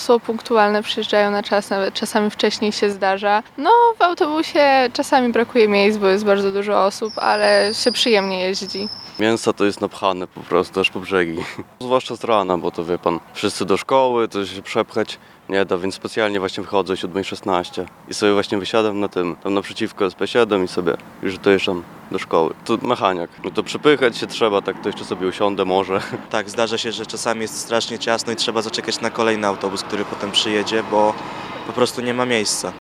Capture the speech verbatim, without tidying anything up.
Są punktualne, przyjeżdżają na czas, nawet czasami wcześniej się zdarza. No, w autobusie czasami brakuje miejsc, bo jest bardzo dużo osób, ale się przyjemnie jeździ. Mięso to jest napchane po prostu aż po brzegi. Zwłaszcza z rana, bo to wie pan, wszyscy do szkoły, to się przepchać nie da, więc specjalnie właśnie wychodzę o siódma szesnaście i sobie właśnie wysiadam na tym, tam naprzeciwko S P siedem i sobie już dojeżdżam do szkoły. To mechaniak, no to przepychać się trzeba, tak to jeszcze sobie usiądę może. Tak, zdarza się, że czasami jest strasznie ciasno i trzeba zaczekać na kolejny autobus, który potem przyjedzie, bo po prostu nie ma miejsca.